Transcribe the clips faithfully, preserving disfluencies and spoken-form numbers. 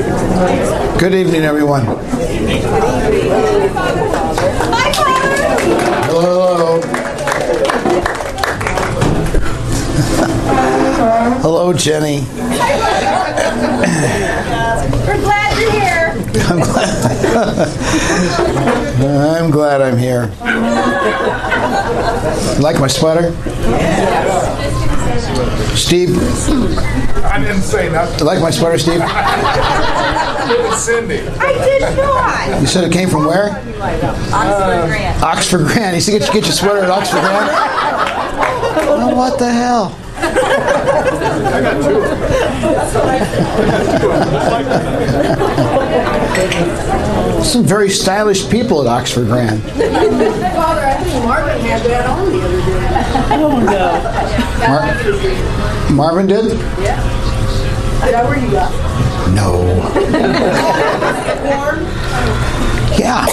Good evening, everyone. Hello, hello. Hello, Jenny. We're glad you're here. I'm glad. I'm glad I'm here. You like my sweater? Steve? I didn't say nothing. You like my sweater, Steve? Cindy. I did not. You said it came from where? Oxford Grant. Oxford Grant. You said get, get your sweater at Oxford Grant? Oh, what the hell? I got two. Some very stylish people at Oxford Grant. Father, I think Marvin had that on the other day. Mar- Marvin did? Yeah. Is that where you got? No. Yeah.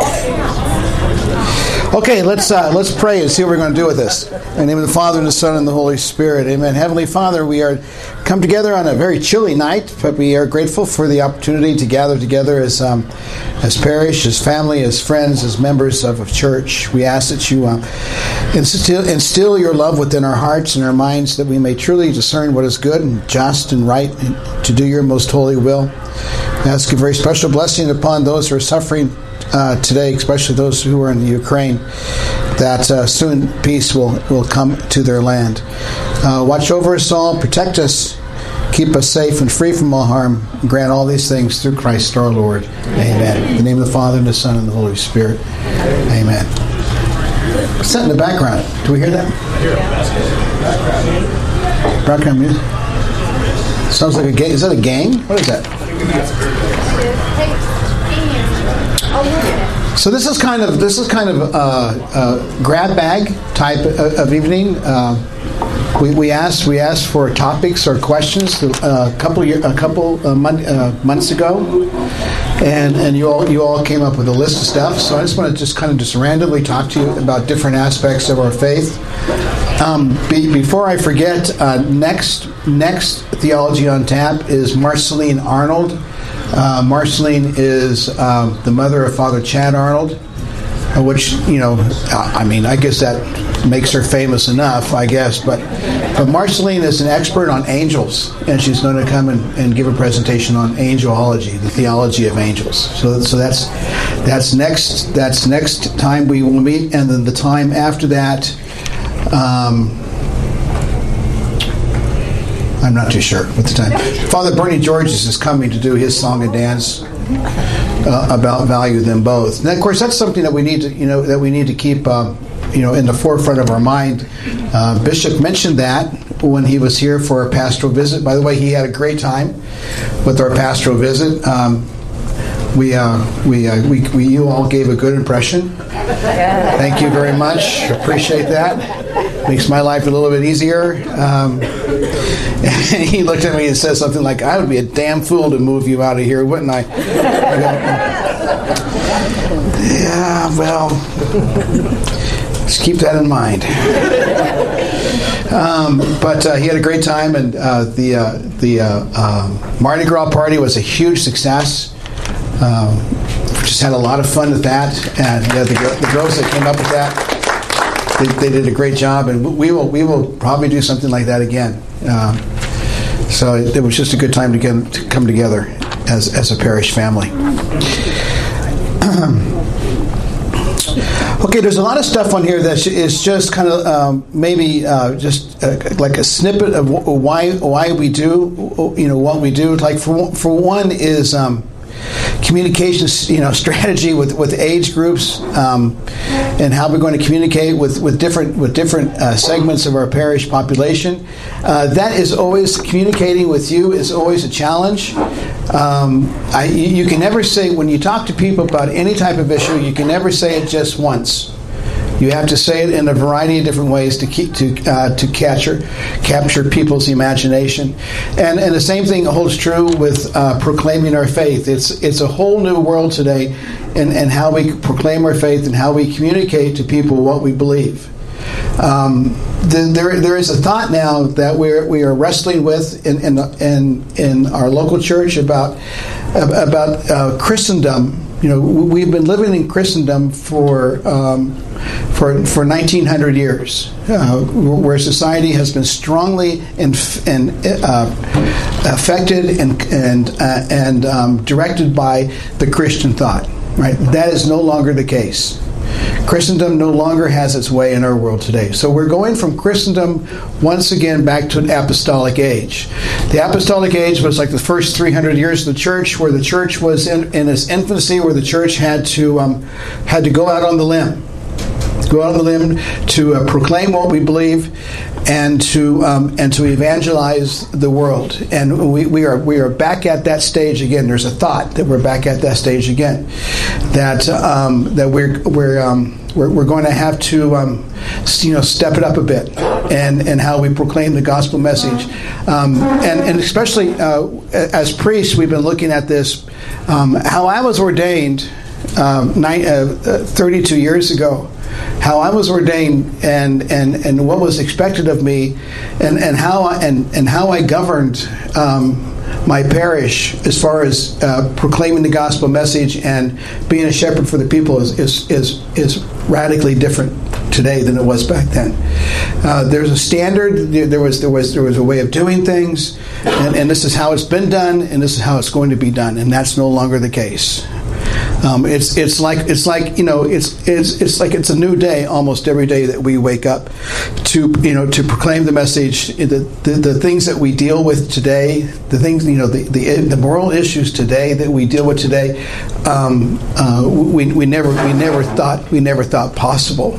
Okay, let's uh, let's pray and see what we're going to do with this. In the name of the Father, and the Son, and the Holy Spirit. Amen. Heavenly Father, we are come together on a very chilly night, but we are grateful for the opportunity to gather together as um, as parish, as family, as friends, as members of a church. We ask that you uh, instill, instill your love within our hearts and our minds, that we may truly discern what is good and just and right, and to do your most holy will. We ask a very special blessing upon those who are suffering Uh, today, especially those who are in Ukraine, that uh, soon peace will, will come to their land. Uh, watch over us all, protect us, keep us safe and free from all harm, and grant all these things through Christ our Lord. Amen. In the name of the Father, and the Son, and the Holy Spirit. Amen. What's that in the background? Do we hear that? Background music? Sounds like a gang. Is that a gang? What is that? So this is kind of this is kind of a, a grab bag type of, of evening. Uh, we we asked we asked for topics or questions a couple year, a couple uh, month, uh, months ago, and and you all you all came up with a list of stuff. So I just want to just kind of just randomly talk to you about different aspects of our faith. Um, be, before I forget, uh, next next Theology on Tap is Marceline Arnold. Uh, Marceline is um, the mother of Father Chad Arnold, uh, which, you know, I mean, I guess that makes her famous enough, I guess. But but Marceline is an expert on angels, and she's going to come and, and give a presentation on angelology, the theology of angels. So so that's that's next that's next time we will meet, and then the time after that. Um, I'm not too sure what the time. Father Bernie Georges is coming to do his song and dance uh, about value them both. And of course, that's something that we need to, you know, that we need to keep, uh, you know, in the forefront of our mind. Uh, Bishop mentioned that when he was here for a pastoral visit. By the way, he had a great time with our pastoral visit. Um, we, uh, we, uh, we, we, you all gave a good impression. Thank you very much. Appreciate that. Makes my life a little bit easier. Um, and he looked at me and said something like, "I would be a damn fool to move you out of here, wouldn't I?" I go, yeah, well, just keep that in mind. Um, but uh, he had a great time, and uh, the uh, the uh, uh, Mardi Gras party was a huge success. Um, just had a lot of fun with that, and yeah, the, the girls that came up with that, they, they did a great job, and we will we will probably do something like that again. Um, so it, it was just a good time to get to come together as as a parish family. Okay, there's a lot of stuff on here that is just kind of um, maybe uh, just uh, like a snippet of why why we do you know what we do. Like for for one is. Um, Communications, you know, strategy with, with age groups, um, and how we're going to communicate with, with different with different uh, segments of our parish population. Uh, that is always communicating with you is always a challenge. Um, I, you, you can never say when you talk to people about any type of issue, you can never say it just once. You have to say it in a variety of different ways to keep to uh, to capture capture people's imagination, and and the same thing holds true with uh, proclaiming our faith. It's it's a whole new world today, in, in how we proclaim our faith and how we communicate to people what we believe. Um, the, there, there is a thought now that we're we are wrestling with in in in, in our local church about about uh, Christendom. You know, we've been living in Christendom for um, for for nineteen hundred years, uh, where society has been strongly inf- and uh, affected and and uh, and um, directed by the Christian thought. Right, that is no longer the case. Christendom no longer has its way in our world today. So we're going from Christendom once again back to an apostolic age. The apostolic age was like the first three hundred years of the church, where the church was in, in its infancy, where the church had to um, had to go out on the limb, go out on the limb to uh, proclaim what we believe, and to um, and to evangelize the world. And we, we are we are back at that stage again. There's a thought that we're back at that stage again. That um, that we're we're, um, we're we're going to have to um, you know step it up a bit, and, and how we proclaim the gospel message, um, and and especially uh, as priests, we've been looking at this. Um, how I was ordained um, nine, uh, thirty-two years ago. How I was ordained, and, and, and what was expected of me, and, and how I, and, and how I governed um, my parish as far as uh, proclaiming the gospel message and being a shepherd for the people is is is, is radically different today than it was back then. Uh, there's a standard. There was there was there was a way of doing things, and, and this is how it's been done, and this is how it's going to be done, and that's no longer the case. Um, it's it's like it's like you know it's it's it's like it's a new day almost every day that we wake up to you know to proclaim the message. The the, the things that we deal with today, the things you know the, the the moral issues today that we deal with today, um, uh, we we never we never thought we never thought possible.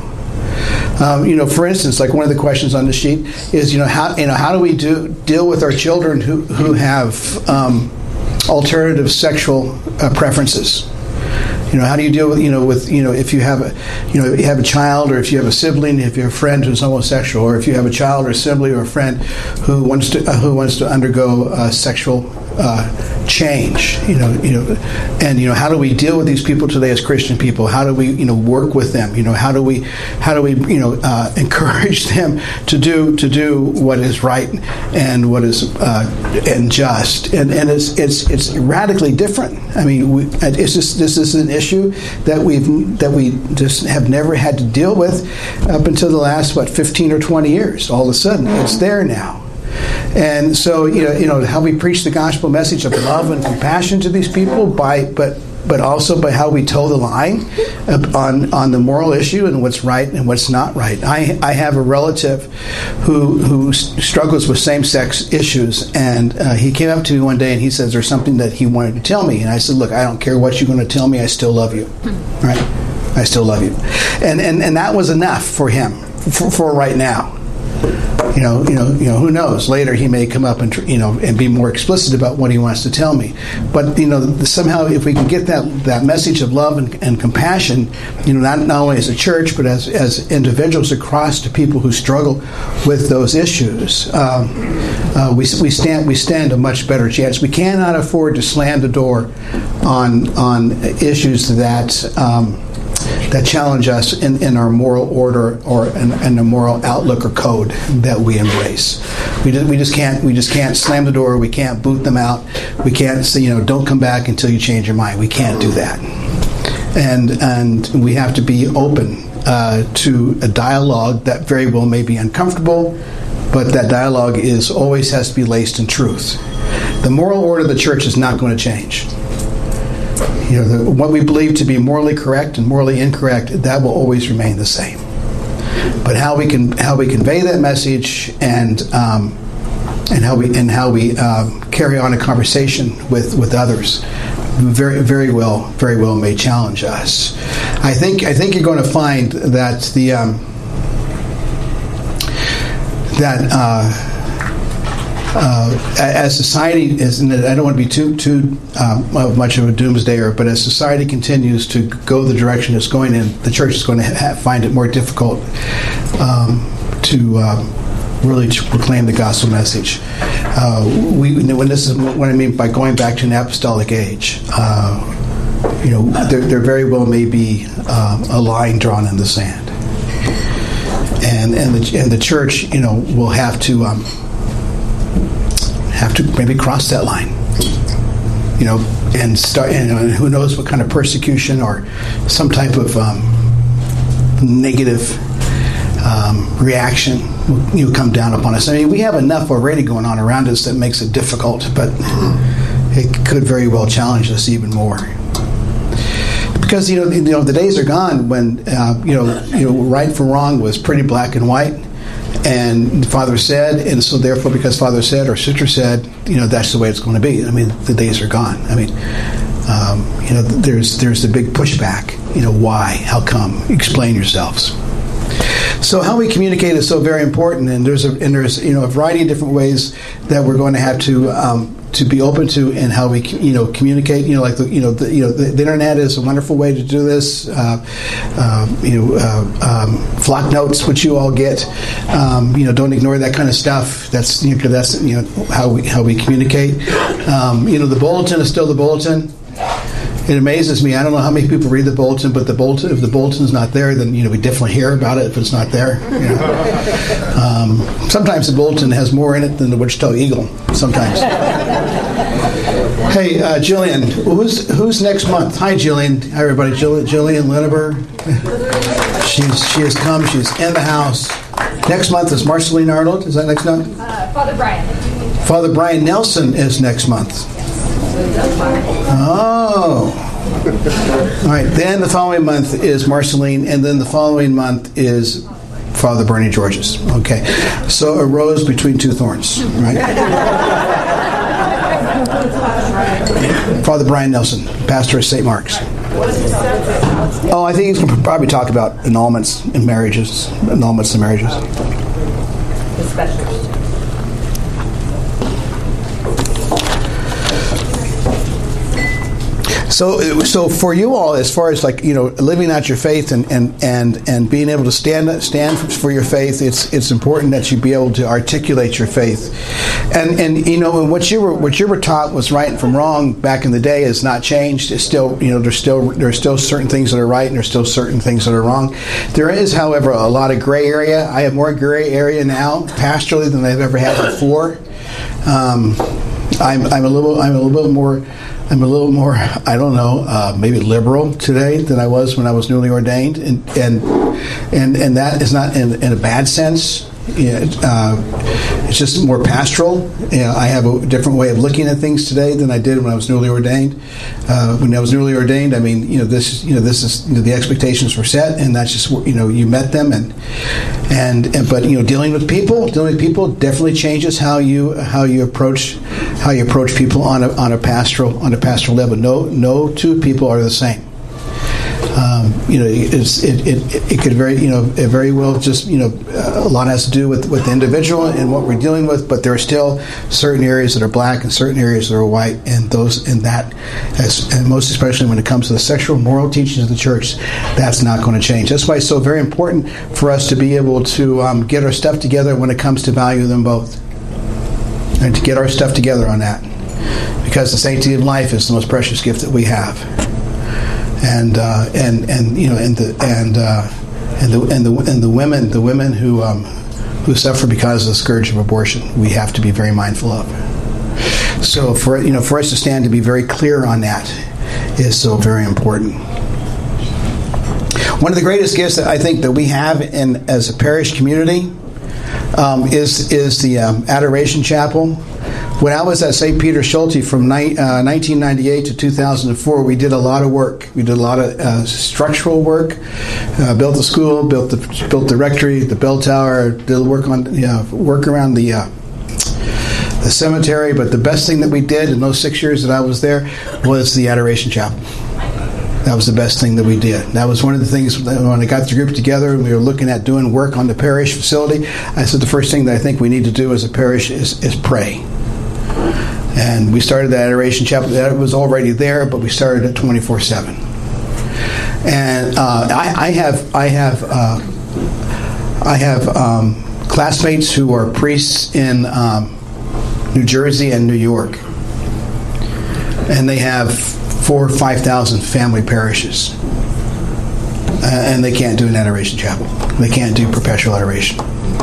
Um, you know, for instance, like one of the questions on the sheet is you know how you know how do we do deal with our children who who have um, alternative sexual uh, preferences. You know, how do you deal with, you know, with, you know, if you have a, you know, you have a child, or if you have a sibling, if you have a friend who's homosexual, or if you have a child or a sibling or a friend who wants to, uh, who wants to undergo uh, sexual uh, change, you know, you know, and, you know, how do we deal with these people today as Christian people? How do we, you know, work with them? You know, how do we, how do we, you know, uh, encourage them to do, to do what is right and what is, uh, and just, and, and it's, it's, it's radically different. I mean, we, it's just, this is an issue that we've that we just have never had to deal with up until the last what fifteen or twenty years. All of a sudden, it's there now, and so you know you know how we preach the gospel message of love and compassion to these people by but but also by how we toe the line on on the moral issue and what's right and what's not right. I I have a relative who who struggles with same-sex issues, and uh, he came up to me one day and he says there's something that he wanted to tell me, and I said, look, I don't care what you're going to tell me, I still love you, right? I still love you, and and and that was enough for him for, for right now. You know, you know, you know. Who knows? Later, he may come up and you know and be more explicit about what he wants to tell me. But you know, somehow, if we can get that, that message of love and, and compassion, you know, not, not only as a church but as as individuals across to people who struggle with those issues, um, uh, we we stand we stand a much better chance. We cannot afford to slam the door on on issues that. Um, that challenge us in, in our moral order or in, in the moral outlook or code that we embrace. We just, we just can't we just can't slam the door. We can't boot them out. We can't say, you know, don't come back until you change your mind. We can't do that. And and we have to be open uh, to a dialogue that very well may be uncomfortable, but that dialogue is always has to be laced in truth. The moral order of the church is not going to change. You know, the, what we believe to be morally correct and morally incorrect, that will always remain the same. But how we can how we convey that message and um, and how we and how we um, carry on a conversation with, with others, very very well very well may challenge us. I think I think you're going to find that the um, that. Uh, Uh, as society is, and I don't want to be too too um, much of a doomsdayer, but as society continues to go the direction it's going in, the church is going to ha- find it more difficult um, to um, really to proclaim the gospel message. Uh, we, when this is what I mean by going back to an apostolic age. Uh, you know, there, there very well may be uh, a line drawn in the sand. and and the and the church, you know, will have to um, have to maybe cross that line, you know, and start. And, and who knows what kind of persecution or some type of um, negative um, reaction will, you know, come down upon us. I mean, we have enough already going on around us that makes it difficult, but it could very well challenge us even more. Because you know, you know, the days are gone when uh, you know, you know, right from wrong was pretty black and white, and Father said, and so therefore, because Father said or Sister said, you know, that's the way it's going to be. I mean, the days are gone. I mean, um, you know, there's there's the big pushback. You know, why? How come? Explain yourselves. So how we communicate is so very important, and there's a and there's you know a variety of different ways that we're going to have to. Um, to be open to in how we you know communicate. You know, like the you know the you know the, the internet is a wonderful way to do this. Uh, uh, you know, uh, um, flock notes, which you all get. Um, you know, don't ignore that kind of stuff. That's you know that's you know how we how we communicate. Um, you know, the bulletin is still the bulletin. It amazes me. I don't know how many people read the bulletin, but the bulletin, if the bulletin's not there, then you know we definitely hear about it if it's not there. You know? um, sometimes the bulletin has more in it than the Wichita Eagle. Sometimes. Hey, uh, Jillian, who's who's next month? Hi, Jillian. Hi, everybody. Jill, Jillian Lineber. She's she has come. She's in the house. Next month is Marceline Arnold. Is that next month? Uh, Father Brian. Father Brian Nelson is next month. Oh. All right. Then the following month is Marceline, and then the following month is Father Bernie Georges. Okay. So a rose between two thorns, right? Father Brian Nelson, pastor of Saint Mark's. Oh, I think he's going to probably talk about annulments and marriages, annulments and marriages. So, so for you all, as far as like you know, living out your faith and, and, and, and being able to stand stand for your faith, it's it's important that you be able to articulate your faith, and and you know, and what you were what you were taught was right from wrong back in the day has not changed. It's still you know there's still there's still certain things that are right and there's still certain things that are wrong. There is, however, a lot of gray area. I have more gray area now pastorally than I've ever had before. Um, I'm I'm a little I'm a little bit more. I'm a little more, I don't know, uh, maybe liberal today than I was when I was newly ordained, and and and, and that is not in, in a bad sense. You know, uh, it's just more pastoral. You know, I have a different way of looking at things today than I did when I was newly ordained. Uh, when I was newly ordained, I mean, you know, this, you know, this is you know, the expectations were set, and that's just you know, you met them, and and, and but you know, dealing with people, dealing with people definitely changes how you how you approach how you approach people on a on a pastoral on a pastoral level. No, no two people are the same. Um, you know, it's, it, it it could very you know it very well just you know a lot has to do with, with the individual and what we're dealing with, but there are still certain areas that are black and certain areas that are white, and those and that, as, and most especially when it comes to the sexual moral teachings of the church, that's not going to change. That's why it's so very important for us to be able to um, get our stuff together when it comes to value them both, and to get our stuff together on that, because the sanctity of life is the most precious gift that we have. And uh, and and you know and the and uh, and the and the and the women the women who um, who suffer because of the scourge of abortion, we have to be very mindful of. So for you know for us to stand to be very clear on that is so very important. One of the greatest gifts that I think that we have in as a parish community um, is is the um, Adoration Chapel. When I was at Saint Peter Schulte from ni- uh, nineteen ninety-eight to two thousand four, we did a lot of work. We did a lot of uh, structural work, uh, built the school, built the built the rectory, the bell tower, did work on you know, work around the uh, the cemetery. But the best thing that we did in those six years that I was there was the Adoration Chapel. That was the best thing that we did. That was one of the things that when I got the group together and we were looking at doing work on the parish facility, I said the first thing that I think we need to do as a parish is, is pray. And we started the Adoration Chapel. That was already there, but we started it twenty-four seven. And uh, I, I have, I have, uh, I have um, classmates who are priests in um, New Jersey and New York, and they have four or five thousand family parishes. and they can't do an adoration chapel. They can't do perpetual adoration.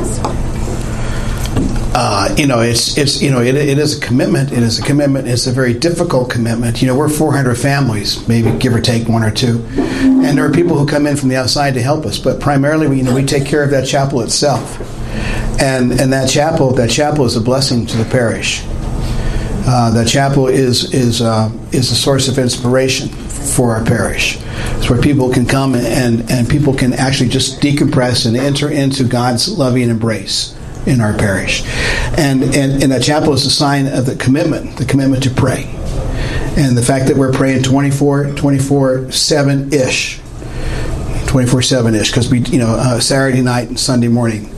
Uh, you know, it's it's you know it, it is a commitment. It is a commitment. It's a very difficult commitment. You know, we're four hundred families, maybe give or take one or two, and there are people who come in from the outside to help us. But primarily, we, you know, we take care of that chapel itself, and and that chapel that chapel is a blessing to the parish. Uh, that chapel is is uh, is a source of inspiration for our parish. It's where people can come and and people can actually just decompress and enter into God's loving embrace in our parish. And, and and that chapel is a sign of the commitment, the commitment to pray. And the fact that we're praying twenty-four seven-ish. twenty-four seven-ish, because we, you know, uh, Saturday night and Sunday morning,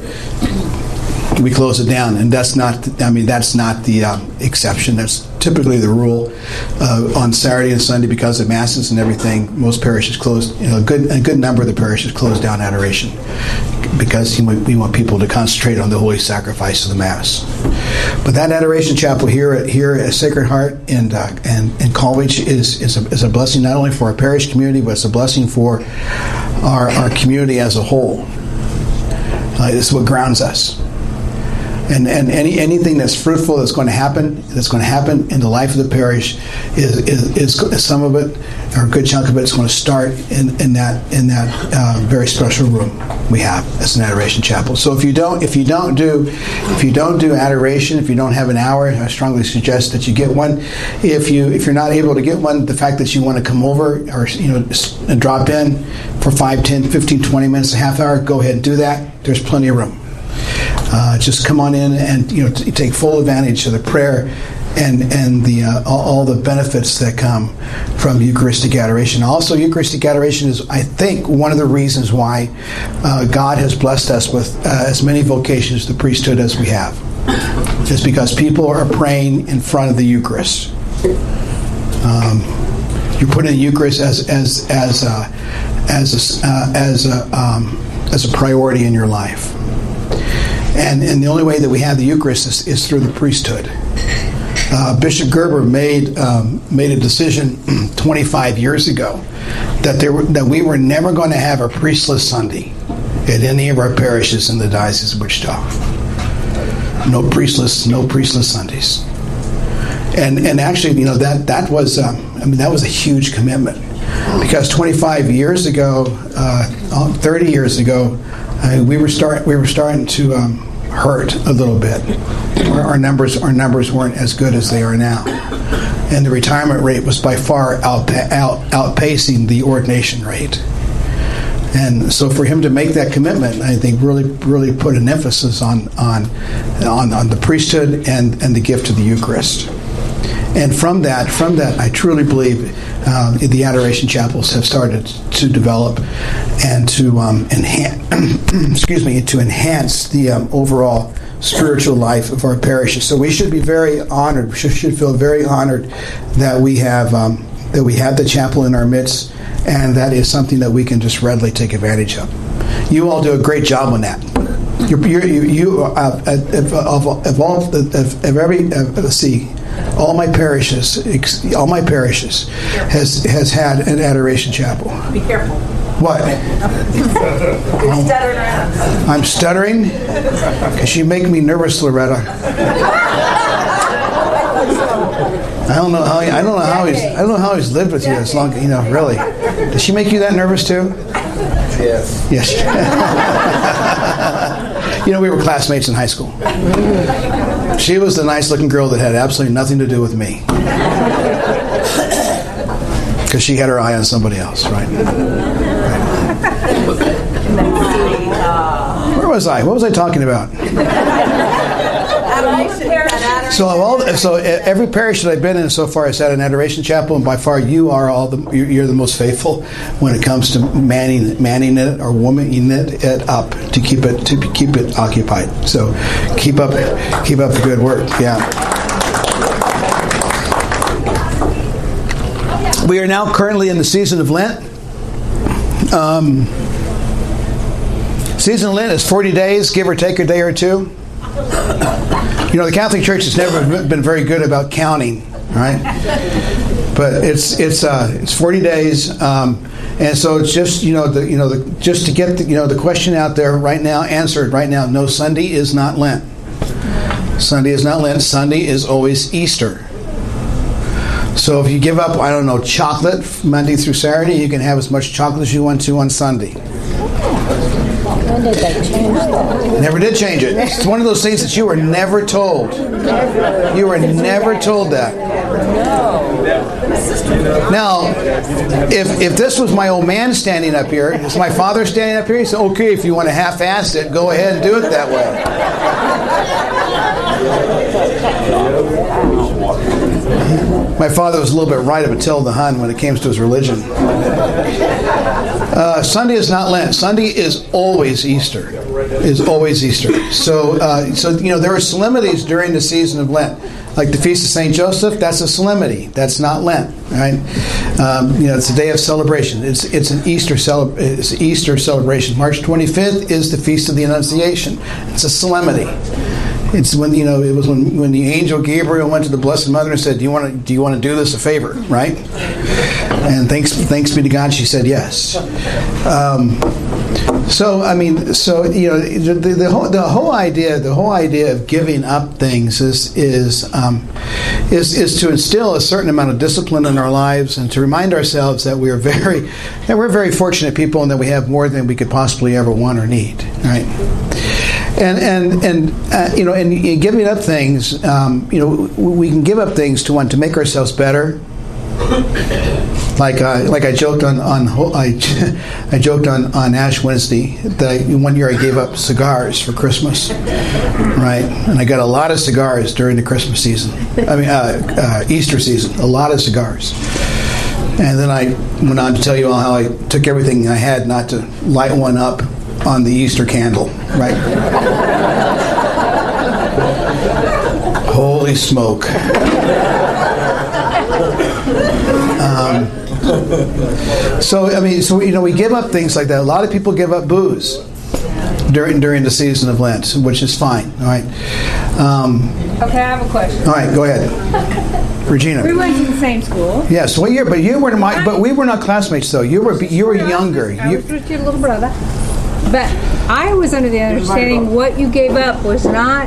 we close it down. And that's not, I mean, that's not the uh, exception. That's typically the rule. Uh, on Saturday and Sunday, because of masses and everything, most parishes close, you know, a good, a good number of the parishes close down adoration, because you know, we want people to concentrate on the holy sacrifice of the Mass. But that adoration chapel here at here at Sacred Heart and uh, and and College is is a, is a blessing not only for our parish community, but it's a blessing for our our community as a whole. Uh, it's what grounds us. And and any anything that's fruitful that's going to happen that's going to happen in the life of the parish is is, is some of it, or a good chunk of it, is going to start in, in that in that uh, very special room we have as an adoration chapel. So if you don't if you don't do if you don't do adoration, if you don't have an hour, I strongly suggest that you get one. If you if you're not able to get one, the fact that you want to come over or you know drop in for five, ten, fifteen, twenty minutes, a half hour, go ahead and do that. There's plenty of room. Uh, just come on in and you know t- take full advantage of the prayer and and the uh, all, all the benefits that come from Eucharistic adoration. Also, Eucharistic adoration is, I think, one of the reasons why uh, God has blessed us with uh, as many vocations to the priesthood as we have. Just because people are praying in front of the Eucharist. Um, you put in the Eucharist as as as a, as a, uh, as a, um, as a priority in your life. And, and the only way that we have the Eucharist is, is through the priesthood. Uh, Bishop Gerber made um, made a decision twenty-five years ago that there were, that we were never going to have a priestless Sunday at any of our parishes in the Diocese of Wichita. No priestless, no priestless Sundays. And and actually, you know that that was um, I mean that was a huge commitment, because twenty-five years ago, uh, thirty years ago. Uh, we were start we were starting to um, hurt a little bit. Our, our numbers our numbers weren't as good as they are now, and the retirement rate was by far out, out outpacing the ordination rate. And so, for him to make that commitment, I think really really put an emphasis on on on, on the priesthood and, and the gift of the Eucharist. And from that, from that, I truly believe uh, the adoration chapels have started to develop and to um, enhance, excuse me, to enhance the um, overall spiritual life of our parishes. So we should be very honored. We should, should feel very honored that we have um, that we have the chapel in our midst, and that is something that we can just readily take advantage of. You all do a great job on that. You're, you're, you, you uh, of, of, of all of, of every uh, let's see. All my parishes, all my parishes, has has had an adoration chapel. Be careful. What? You're stuttering around. I'm stuttering because you make me nervous, Loretta. I don't know how he, I don't know how he's I don't know how he's lived with you as long. You know, really. Does she make you that nervous too? Yes. Yes. You know, we were classmates in high school. She was the nice-looking girl that had absolutely nothing to do with me, because she had her eye on somebody else, right? right? Where was I? What was I talking about? So, of all, so every parish that I've been in so far has had an adoration chapel, and by far you are all the you're the most faithful when it comes to manning manning it or womaning it, it up to keep it to keep it occupied. So, keep up keep up the good work. Yeah. We are now currently in the season of Lent. Um, season of Lent is forty days, give or take a day or two. You know, the Catholic Church has never been very good about counting, right? But it's it's uh, it's forty days, um, And so it's just, you know, the you know the just to get the, you know the question out there right now, answered right now. No, Sunday is not Lent. Sunday is not Lent. Sunday is always Easter. So if you give up, I don't know, chocolate Monday through Saturday, you can have as much chocolate as you want to on Sunday. When did they change that? Never did change it. It's one of those things that you were never told. You were never told that. Now, if if this was my old man standing up here, is my father standing up here? He said, okay, if you want to half-ass it, go ahead and do it that way. My father was a little bit right of Attila the Hun when it came to his religion. Uh, Sunday is not Lent. Sunday is always Easter. Is always Easter. So, uh, so you know, there are solemnities during the season of Lent, like the Feast of Saint Joseph. That's a solemnity. That's not Lent, right? Um, you know, it's a day of celebration. It's it's an Easter cele- It's an Easter celebration. March twenty-fifth is the Feast of the Annunciation. It's a solemnity. It's when you know it was when, when the angel Gabriel went to the Blessed Mother and said, "Do you want to do you want to do this a favor?" Right? And thanks thanks be to God, she said yes. Um, so I mean, so you know, the, the, the whole the whole idea the whole idea of giving up things is is um, is is to instill a certain amount of discipline in our lives and to remind ourselves that we are very that we're very fortunate people and that we have more than we could possibly ever want or need. Right? And and and uh, you know, and, and giving up things, um, you know, we can give up things to want to make ourselves better. Like uh, like I joked on on I, I joked on, on Ash Wednesday that I, one year I gave up cigars for Christmas, right? And I got a lot of cigars during the Christmas season. I mean uh, uh, Easter season, a lot of cigars. And then I went on to tell you all how I took everything I had not to light one up on the Easter candle, right? Holy smoke. Um, so, I mean, so, you know, we give up things like that. A lot of people give up booze during during the season of Lent, which is fine, all right? Um, Okay, I have a question. all right, go ahead. Regina. We went to the same school. Yes, what year? But you were my, but we were not classmates, though. You were you were younger. I You, was with your little brother. But I was under the understanding what you gave up was not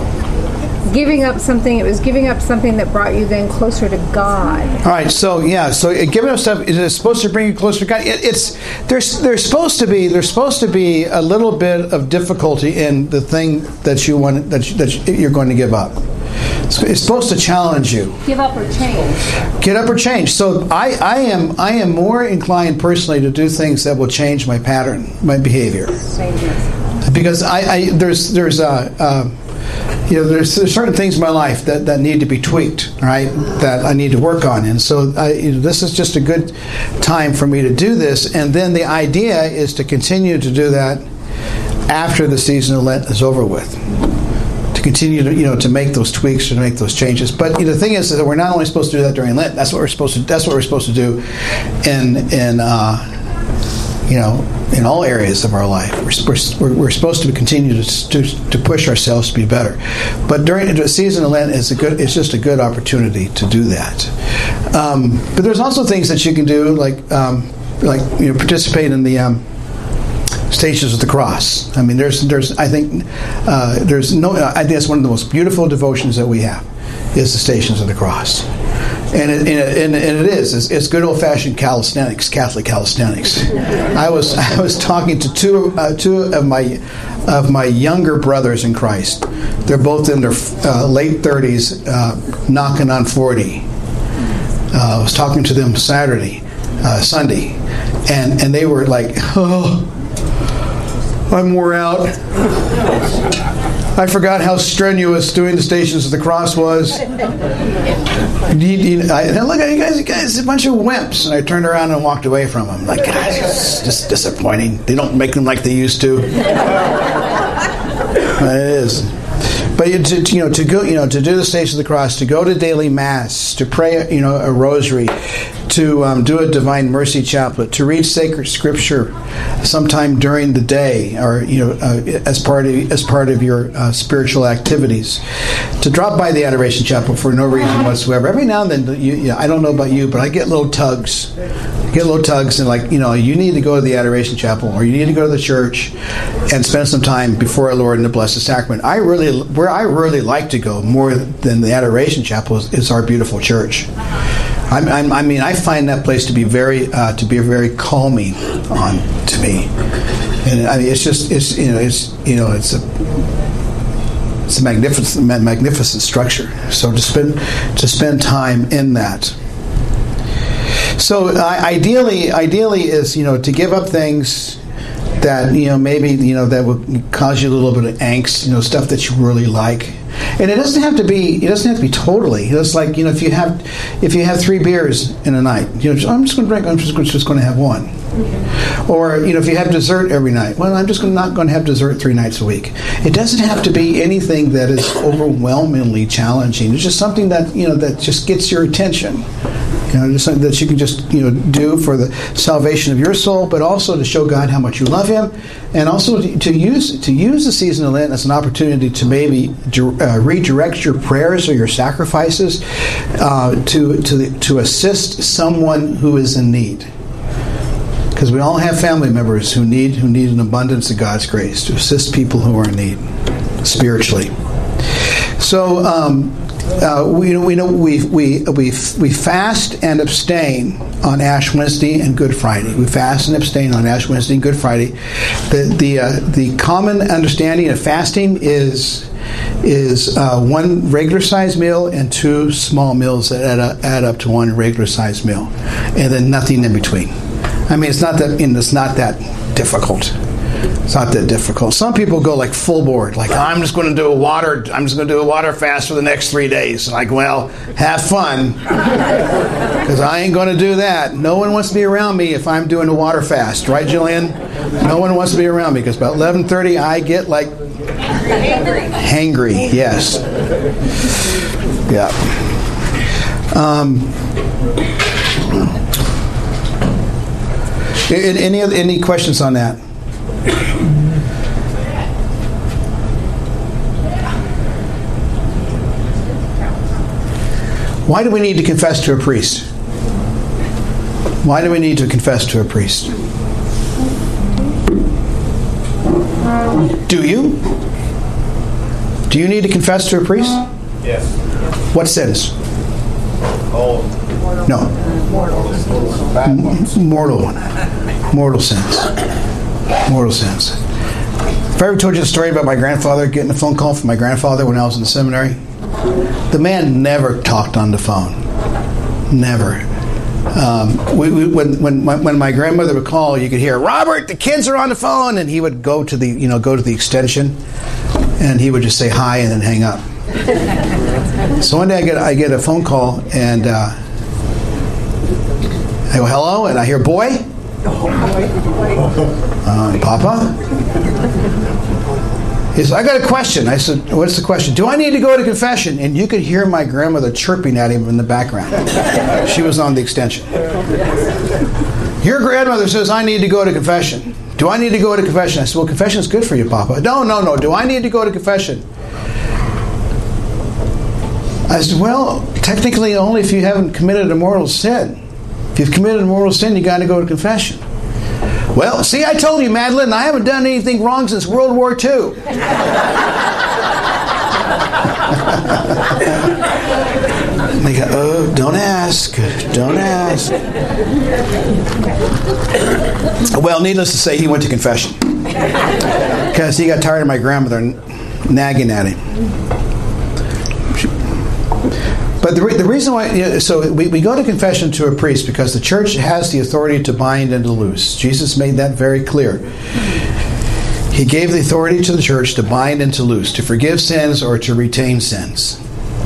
giving up something. It was giving up something that brought you then closer to God. All right, so yeah, so giving up stuff is it supposed to bring you closer to God? It, it's there's there's supposed to be there's supposed to be a little bit of difficulty in the thing that you want that you, that you're going to give up. It's, it's supposed to challenge you. Give up or change. Get up or change. So I, I am I am more inclined personally to do things that will change my pattern, my behavior, because I, I there's there's a. Uh, You know, there's, there's certain things in my life that, that need to be tweaked, right? That I need to work on, and so I, you know, this is just a good time for me to do this. And then the idea is to continue to do that after the season of Lent is over with. To continue to you know to make those tweaks, to make those changes. But you know, the thing is that we're not only supposed to do that during Lent. That's what we're supposed to. That's what we're supposed to do in in. Uh, you know, in all areas of our life. We're, we're, we're supposed to continue to, to to push ourselves to be better. But during the season of Lent, it's a good. It's just a good opportunity to do that. Um, but there's also things that you can do, like um, like you know, participate in the um, Stations of the Cross. I mean, there's there's I think uh, there's no. I think it's one of the most beautiful devotions that we have is the Stations of the Cross. And it, and, it, and it is. It's, it's good old-fashioned calisthenics, Catholic calisthenics. I was I was talking to two uh, two of my of my younger brothers in Christ. They're both in their uh, late thirties, uh, knocking on forty. Uh, I was talking to them Saturday, uh, Sunday, and and they were like, "Oh, I'm wore out. I forgot how strenuous doing the Stations of the Cross was. You, you, I, look at you guys, you guys, a bunch of wimps." And I turned around and walked away from them. Like, God, it's just disappointing. They don't make them like they used to. But it is. But to, you know, to go, you know, to do the Stations of the Cross, to go to daily Mass, to pray, you know, a rosary, to um, do a Divine Mercy Chaplet, to read sacred Scripture sometime during the day, or you know, uh, as part of as part of your uh, spiritual activities, to drop by the Adoration Chapel for no reason whatsoever. Every now and then, you, you know, I don't know about you, but I get little tugs, I get get little tugs and like, you know, you need to go to the Adoration Chapel or you need to go to the church and spend some time before our Lord in the Blessed Sacrament. I really, where I really like to go more than the Adoration Chapel is, is our beautiful church. I'm, I'm, I mean, I find that place to be very, uh, to be very calming on to me, and I mean, it's just, it's you know, it's you know, it's a, it's a magnificent, magnificent structure. So to spend, to spend time in that. So uh, ideally, ideally is you know to give up things that you know maybe you know that would cause you a little bit of angst, you know, stuff that you really like. And it doesn't have to be. It doesn't have to be totally. It's like you know, if you have, if you have three beers in a night, you know, I'm just going to drink. I'm just, just going to have one. Or you know, if you have dessert every night, well, I'm just not going to have dessert three nights a week. It doesn't have to be anything that is overwhelmingly challenging. It's just something that you know that just gets your attention. You know, just something that you can just you know do for the salvation of your soul, but also to show God how much you love Him, and also to, to use to use the season of Lent as an opportunity to maybe uh, redirect your prayers or your sacrifices uh, to to the, to assist someone who is in need. Because we all have family members who need who need an abundance of God's grace to assist people who are in need spiritually. So. Um, Uh, we, we know we we we we fast and abstain on Ash Wednesday and Good Friday. We fast and abstain on Ash Wednesday and Good Friday. The the uh, the common understanding of fasting is is uh, one regular sized meal and two small meals that add up, add up to one regular sized meal, and then nothing in between. I mean, it's not that you know, it's not that difficult. It's not that difficult. Some people go like full board, like I'm just going to do a water. I'm just going to do a water fast for the next three days. Like, well, have fun, because I ain't going to do that. No one wants to be around me if I'm doing a water fast, right, Jillian? No one wants to be around me because about eleven thirty I get like hangry. Hangry, yes, yeah. Um, any any questions on that? Why do we need to confess to a priest? Why do we need to confess to a priest? Do you? Do you need to confess to a priest? Yes. What sins? Oh. No. Bad ones. Mortal one. Mortal sins. Mortal sins. If I ever told you the story about my grandfather getting a phone call from my grandfather when I was in the seminary, the man never talked on the phone. Never. Um, we, we, when, when, when my grandmother would call, you could hear, "Robert, the kids are on the phone," and he would go to the, you know, go to the extension, and he would just say hi and then hang up. So one day I get I get a phone call, and uh, I go, "Hello," and I hear, "Boy." Uh, Papa? He said, "I got a question." I said, "What's the question?" "Do I need to go to confession?" And you could hear my grandmother chirping at him in the background. She was on the extension. "Your grandmother says I need to go to confession. Do I need to go to confession?" I said, "Well, confession is good for you, Papa." "No, no, no. Do I need to go to confession?" I said, "Well, technically only if you haven't committed a mortal sin. If you've committed a mortal sin, you got to go to confession." "Well, see, I told you, Madeline, I haven't done anything wrong since World War Two. They go, "Oh, don't ask. Don't ask." Well, needless to say, he went to confession. Because he got tired of my grandmother nagging at him. But the, re- the reason why, you know, so we, we go to confession to a priest because the church has the authority to bind and to loose. Jesus made that very clear. He gave the authority to the church to bind and to loose, to forgive sins or to retain sins.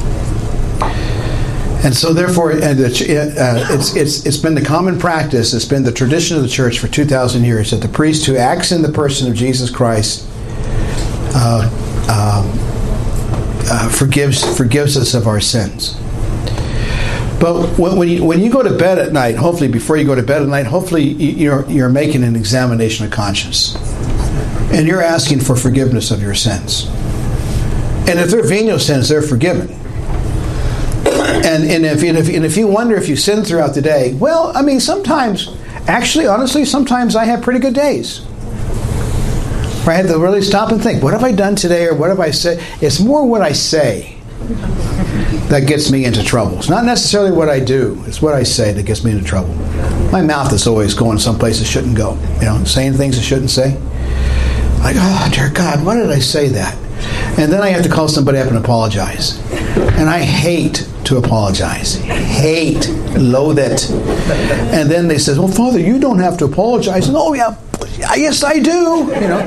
And so therefore, and the, uh, it's, it's, it's been the common practice, it's been the tradition of the church for two thousand years that the priest who acts in the person of Jesus Christ uh, uh, uh, forgives, forgives us of our sins. But when you when you go to bed at night, hopefully before you go to bed at night, hopefully you're you're making an examination of conscience, and you're asking for forgiveness of your sins. And if they're venial sins, they're forgiven. And and if, and if and if you wonder if you sin throughout the day, well, I mean, sometimes, actually, honestly, sometimes I have pretty good days. Where I have to really stop and think, what have I done today, or what have I said? It's more what I say that gets me into trouble. It's not necessarily what I do. It's what I say that gets me into trouble. My mouth is always going someplace it shouldn't go. You know, saying things it shouldn't say. Like, oh, dear God, why did I say that? And then I have to call somebody up and apologize. And I hate to apologize. Hate. Loathe it. And then they say, well, Father, you don't have to apologize. And, oh, yeah, yes, I do. You know.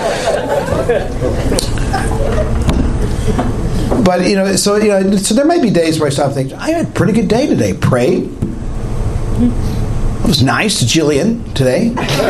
But, you know, so, you know, so there might be days where I stop thinking, I had a pretty good day today. Prayed. It was nice to Jillian today.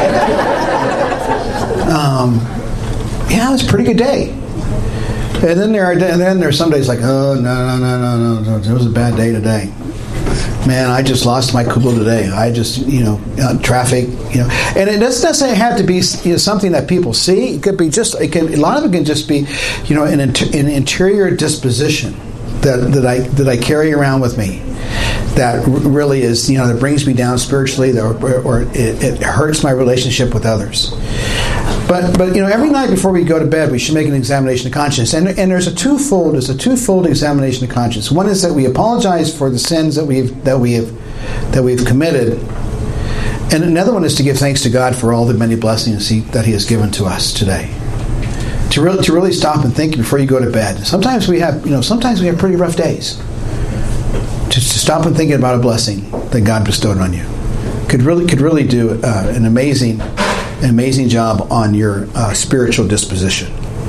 Um, yeah, it was a pretty good day. And then there are, and then there are some days like, oh, no, no, no, no, no, it was a bad day today. Man, I just lost my cool today. I just, you know, uh, traffic, you know. And it doesn't necessarily have to be, you know, something that people see. It could be just, it can, a lot of it can just be, you know, an, inter, an interior disposition that, that I that I carry around with me that really is, you know, that brings me down spiritually, or, or it, it hurts my relationship with others. But, but you know, every night before we go to bed, we should make an examination of conscience. And, and there's a twofold, there's a twofold examination of conscience. One is that we apologize for the sins that we've that we have that we've committed, and another one is to give thanks to God for all the many blessings he, that He has given to us today. To really to really stop and think before you go to bed. Sometimes we have, you know, sometimes we have pretty rough days. To, to stop and think about a blessing that God bestowed on you could really could really do uh, an amazing. An amazing job on your uh, spiritual disposition.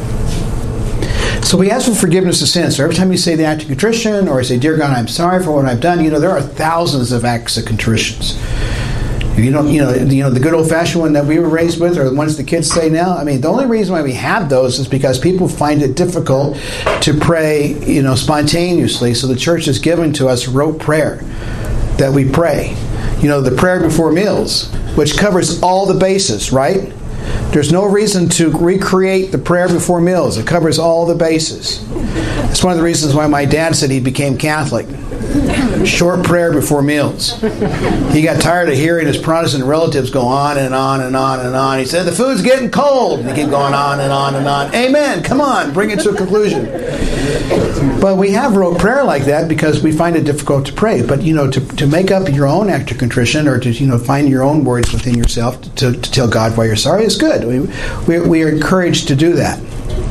So we ask for forgiveness of sins. So every time you say the act of contrition, or say, "Dear God, I'm sorry for what I've done," you know there are thousands of acts of contritions. You know, you know, you know the good old-fashioned one that we were raised with, or the ones the kids say now. I mean, the only reason why we have those is because people find it difficult to pray, you know, spontaneously. So the church has given to us rote prayer that we pray. You know, the prayer before meals, which covers all the bases, right? There's no reason to recreate the prayer before meals. It covers all the bases. It's one of the reasons why my dad said he became Catholic. Short prayer before meals. He got tired of hearing his Protestant relatives go on and on and on and on. He said, the food's getting cold. And he kept going on and on and on. Amen. Come on. Bring it to a conclusion. But we have rote prayer like that because we find it difficult to pray. But, you know, to, to make up your own act of contrition, or to, you know, find your own words within yourself to, to tell God why you're sorry is good. We, we, we are encouraged to do that.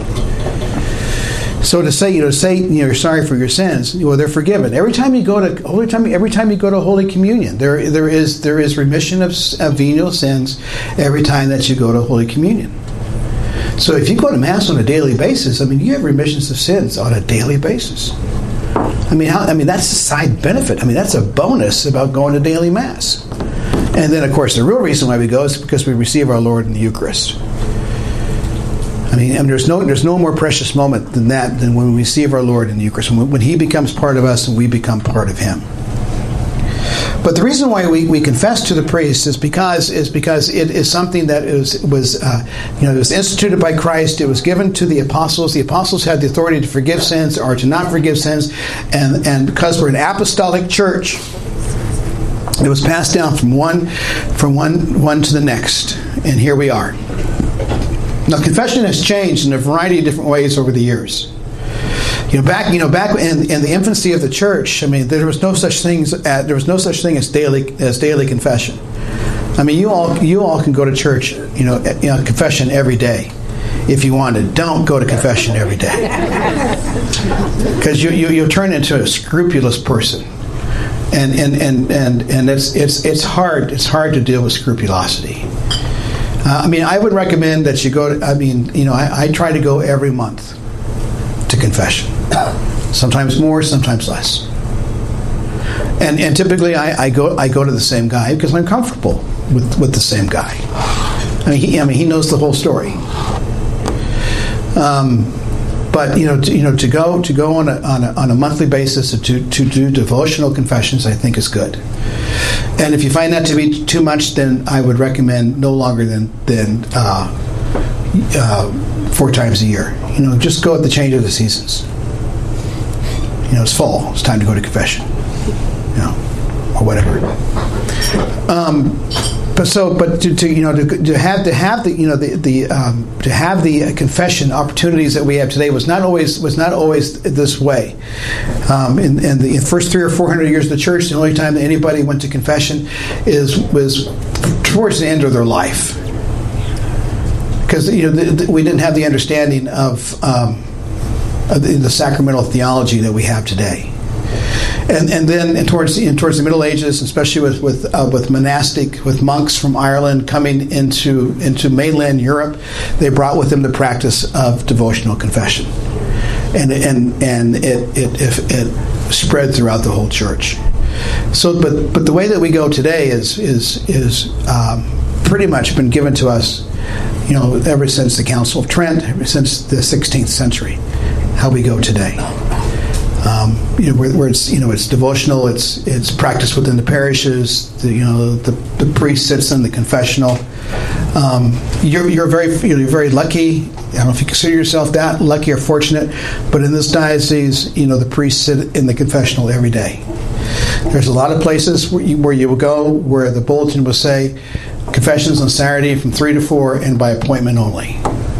So to say, you know, say, you know, you're sorry for your sins, well, they're forgiven. Every time you go to Holy time, every time you go to Holy Communion, there, there is, there is remission of, of venial sins every time that you go to Holy Communion. So if you go to Mass on a daily basis, I mean, you have remissions of sins on a daily basis. I mean, how, I mean, that's a side benefit. I mean, that's a bonus about going to daily Mass. And then, of course, the real reason why we go is because we receive our Lord in the Eucharist. I mean, I mean, there's no there's no more precious moment than that, than when we receive our Lord in the Eucharist, when, when He becomes part of us and we become part of Him. But the reason why we, we confess to the priest is because is because it is something that is was uh, you know it was instituted by Christ. It was given to the apostles. The apostles had the authority to forgive sins or to not forgive sins, and and because we're an apostolic church, it was passed down from one from one one to the next, and here we are. Now, confession has changed in a variety of different ways over the years. You know, back you know back in, in the infancy of the church, I mean, there was no such things at, there was no such thing as daily as daily confession. I mean, you all you all can go to church, you know, you know, confession every day if you wanted. Don't go to confession every day, because you, you you'll turn into a scrupulous person, and and and and and it's it's it's hard it's hard to deal with scrupulosity. Uh, I mean, I would recommend that you go to, I mean, you know, I, I try to go every month to confession. Sometimes more, sometimes less. And and typically I, I go I go to the same guy because I'm comfortable with, with the same guy. I mean, he, I mean, he knows the whole story. Um, but you know, to, you know, to go to go on a on a, on a monthly basis to to do devotional confessions, I think is good. And if you find that to be too much, then I would recommend no longer than than uh, uh, four times a year. You know, just go at the change of the seasons. You know, it's fall. It's time to go to confession. you know, or whatever. Um, but so, but to, to you know, to, to have to have the you know the the um, to have the confession opportunities that we have today was not always was not always this way. Um, in, in the in first three or four hundred years of the church, the only time that anybody went to confession is was towards the end of their life, because you know the, the, we didn't have the understanding of, um, of the, the sacramental theology that we have today. And and then and towards the, and towards the Middle Ages, especially with with uh, with monastic with monks from Ireland coming into into mainland Europe, they brought with them the practice of devotional confession, and and and it it it, it spread throughout the whole church. So, but but the way that we go today is is is um, pretty much been given to us, you know, ever since the Council of Trent, ever since the sixteenth century, how we go today. Um, you know, where, where it's you know it's devotional, it's it's practiced within the parishes. The, you know, the, the priest sits in the confessional. Um, you're you're very you're very lucky. I don't know if you consider yourself that lucky or fortunate, but in this diocese, you know, the priests sit in the confessional every day. There's a lot of places where you, where you will go where the bulletin will say confessions on Saturday from three to four and by appointment only.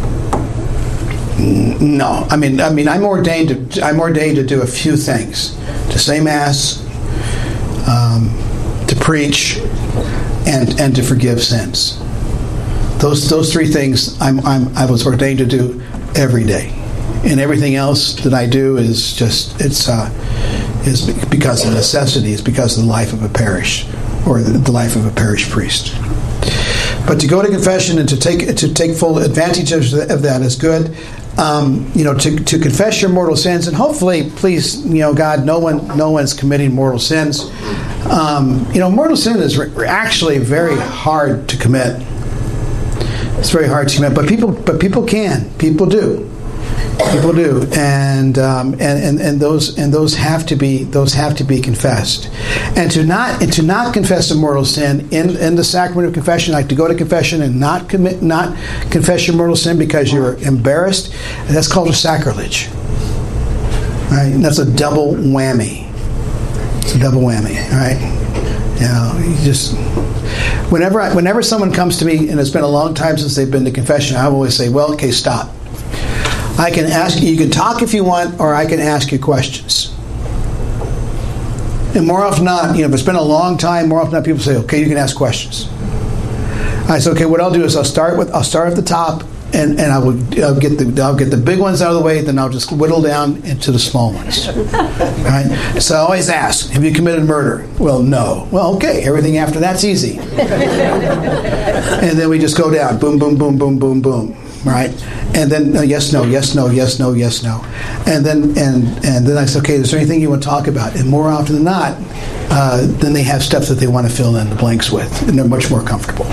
No, I mean, I mean, I'm ordained to I'm ordained to do a few things: to say mass, um, to preach, and and to forgive sins. Those those three things I'm, I'm I was ordained to do every day, and everything else that I do is just it's uh, is because of necessity. It's because of the life of a parish or the, the life of a parish priest. But to go to confession and to take to take full advantage of that is good. Um, you know, to, to confess your mortal sins, and hopefully, please, you know, God, no one, no one's committing mortal sins. Um, you know, mortal sin is re- actually very hard to commit. It's very hard to commit, but people, but people can, people do, people do, and um, and, and and those and those have to be those have to be confessed, and to not and to not confess a mortal sin in, in the sacrament of confession, like to go to confession and not commit not confess your mortal sin because you're embarrassed, that's called a sacrilege. Right? And that's a double whammy. It's a double whammy. Right? You know, you just whenever I, whenever someone comes to me and it's been a long time since they've been to confession, I always say, well, okay, stop. I can ask you, you can talk if you want, or I can ask you questions. And more often than not, you know, if it's been a long time, more often than not, people say, okay, you can ask questions. I say, okay, what I'll do is I'll start with, I'll start at the top, and, and I will I'll get the I'll get the big ones out of the way, then I'll just whittle down into the small ones. Right? So I always ask, have you committed murder? Well, no. Well, okay, everything after that's easy. And then we just go down, boom, boom, boom, boom, boom, boom. Right, and then uh, yes, no, yes, no, yes, no, yes, no, and then and and then I say, okay, is there anything you want to talk about? And more often than not, uh, then they have stuff that they want to fill in the blanks with, and they're much more comfortable.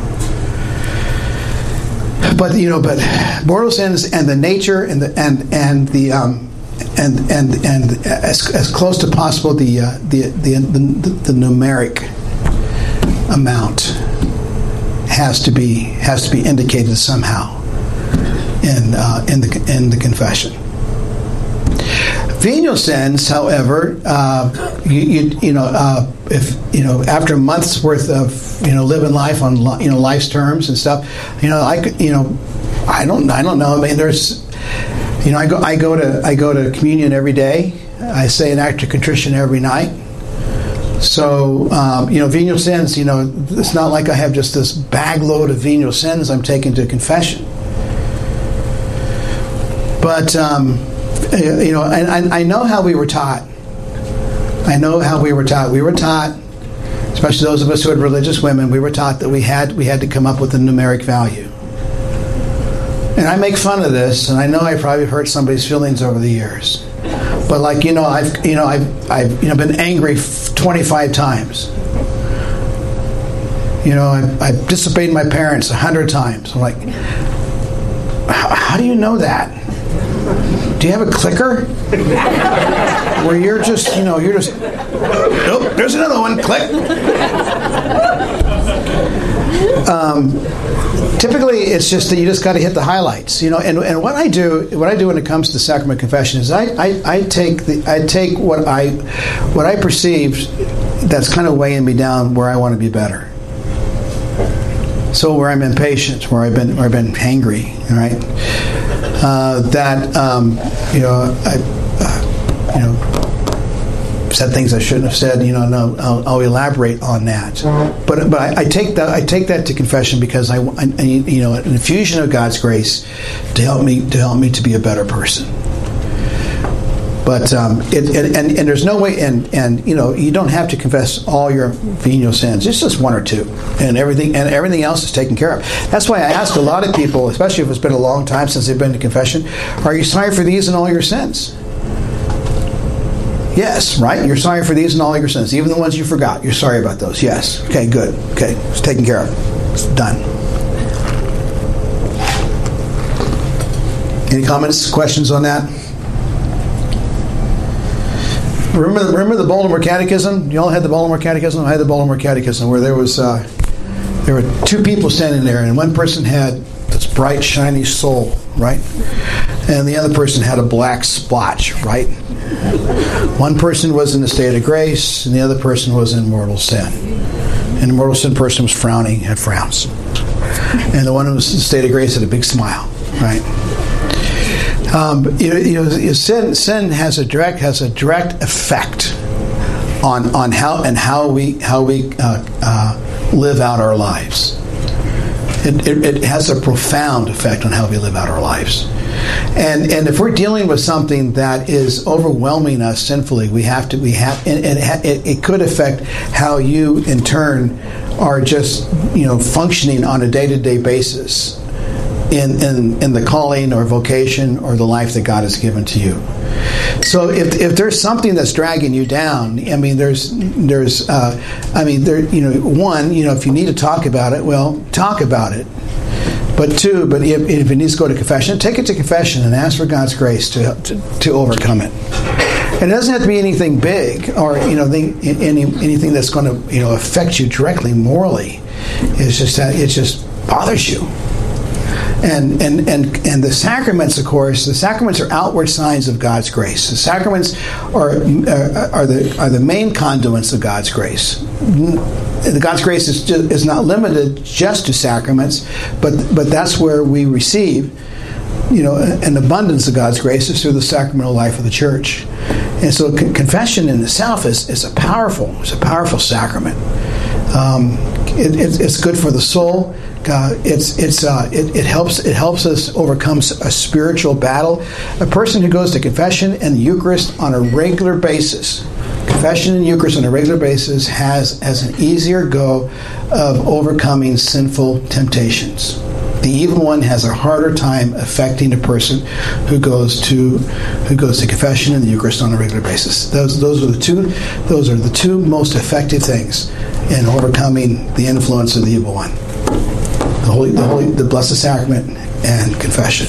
But you know, but mortal sins and the nature and the and and the um, and and and as as close to possible the uh, the, the the the numeric amount has to be has to be indicated somehow in uh, in the in the confession. Venial sins, however, uh, you, you you know uh, if you know after a month's worth of you know living life on you know life's terms and stuff, you know I could, you know I don't I don't know. I mean, there's you know I go I go to I go to communion every day. I say an act of contrition every night. So, um, you know, venial sins, you know, it's not like I have just this bag load of venial sins I'm taking to confession. But, um, you know, and I, I know how we were taught. I know how we were taught. We were taught, especially those of us who had religious women, we were taught that we had we had to come up with a numeric value. And I make fun of this, and I know I probably hurt somebody's feelings over the years. But like you know, I've you know I've I've you know been angry twenty-five times. You know, I've, I've disobeyed my parents a hundred times. I'm like, how, how do you know that? Do you have a clicker where you're just you know you're just nope? There's another one. Click. um, typically it's just that you just got to hit the highlights, you know. And, and what I do, what I do when it comes to sacrament confession is I, I, I take the I take what I what I perceive that's kind of weighing me down where I want to be better. So where I'm impatient, where I've been where I've been hangry, right? Uh, that um, you know I uh, you know. said things I shouldn't have said, you know, and I'll, I'll, I'll elaborate on that. But but I, I take that I take that to confession because I, I need, you know, an infusion of God's grace to help me to help me to be a better person. But um, it, it, and and there's no way, and and you know, you don't have to confess all your venial sins. It's just one or two, and everything and everything else is taken care of. That's why I ask a lot of people, especially if it's been a long time since they've been to confession, are you sorry for these and all your sins? Yes, right? You're sorry for these and all your sins. Even the ones you forgot. You're sorry about those. Yes. Okay, good. Okay, it's taken care of. It's done. Any comments, questions on that? Remember, remember the Baltimore Catechism? You all had the Baltimore Catechism? I had the Baltimore Catechism where there was uh, there were two people standing there, and one person had this bright, shiny soul, right? And the other person had a black splotch, right? One person was in the state of grace, and the other person was in mortal sin. And the mortal sin person was frowning, had frowns. And the one who was in the state of grace had a big smile, right? Um, you know, you know, sin sin has a direct has a direct effect on on how and how we how we uh, uh, live out our lives. It, it, it has a profound effect on how we live out our lives. And and if we're dealing with something that is overwhelming us sinfully, we have to we have and, and it, it could affect how you in turn are just, you know, functioning on a day-to-day basis in in in the calling or vocation or the life that God has given to you. So if if there's something that's dragging you down, I mean, there's there's uh, I mean, there you know, one, you know, if you need to talk about it, well, talk about it. But two, but if, if it needs to go to confession, take it to confession and ask for God's grace to to, to overcome it. And it doesn't have to be anything big or, you know, the, any anything that's going to, you know, affect you directly morally. It's just that it just bothers you. And, and and and the sacraments, of course, the sacraments are outward signs of God's grace. The sacraments are uh, are the are the main conduits of God's grace. The God's grace is just, is not limited just to sacraments, but but that's where we receive, you know, an abundance of God's grace is through the sacramental life of the church. And so con- confession in itself is, is a powerful it's a powerful sacrament. Um, it, it, it's good for the soul. Uh, it's it's uh, it, it helps it helps us overcome a spiritual battle. A person who goes to confession and the Eucharist on a regular basis, confession and Eucharist on a regular basis has has an easier go of overcoming sinful temptations. The evil one has a harder time affecting a person who goes to who goes to confession and the Eucharist on a regular basis. Those those are the two those are the two most effective things in overcoming the influence of the evil one. The holy, the holy, the Blessed Sacrament and confession.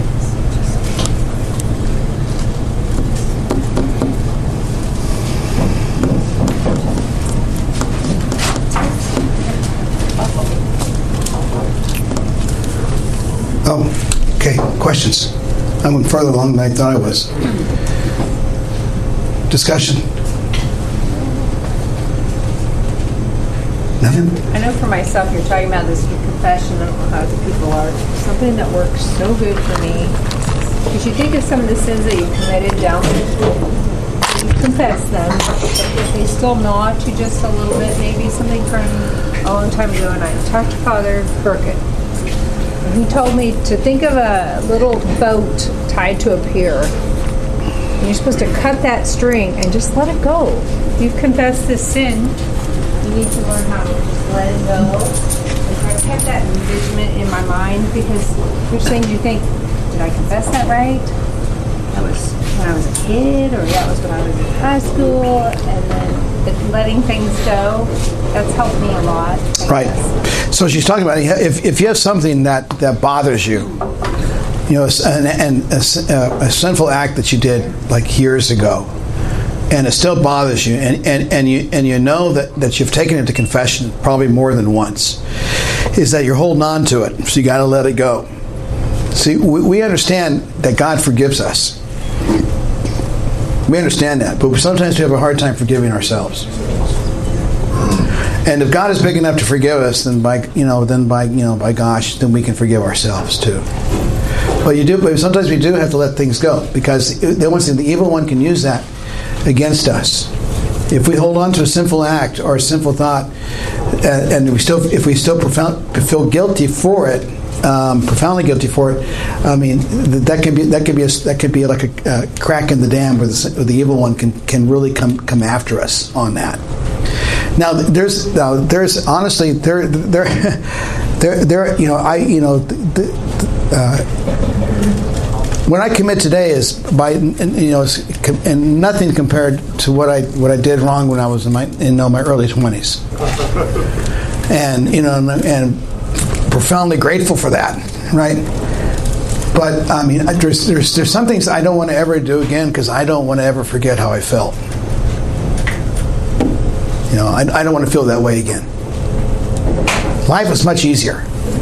Oh, okay. Questions? I went further along than I thought I was. Discussion. Nothing? I know for myself, you're talking about this confession of how the people are. Something that works so good for me. Because you think of some of the sins that you committed down there. You confess them. If they still gnaw at you just a little bit, maybe something from a long time ago, and I talked to Father Burkett. And he told me to think of a little boat tied to a pier. And you're supposed to cut that string and just let it go. You've confessed this sin. You need to learn how to just let it go. And I kept that envisionment in my mind because there's things you think, did I confess that right? That was when I was a kid, or that was when I was in high school, and then letting things go. That's helped me a lot. I Right. guess. So she's talking about if if you have something that, that bothers you, you know, and, and a, a sinful act that you did like years ago, and it still bothers you, and, and, and you and you know that, that you've taken it to confession probably more than once, is that you're holding on to it, so you got to let it go. See, we, we understand that God forgives us. We understand that, but sometimes we have a hard time forgiving ourselves. And if God is big enough to forgive us, then by you know, then by you know, by gosh, then we can forgive ourselves too. But you do. But sometimes we do have to let things go, because the one thing, the evil one can use that against us. If we hold on to a sinful act or a sinful thought, and, and we still, if we still profound, feel guilty for it, um, profoundly guilty for it, I mean, that can be that could be a, that could be like a, a crack in the dam where the, where the evil one can, can really come come after us on that. Now, there's now there's honestly there there there there you know I you know the, uh, when I commit today is by you know and nothing compared to what I what I did wrong when I was in my in you know, my early twenties, and you know and, and profoundly grateful for that, right? But I mean, there's there's there's some things I don't want to ever do again, because I don't want to ever forget how I felt. You know, I, I don't want to feel that way again. Life was much easier.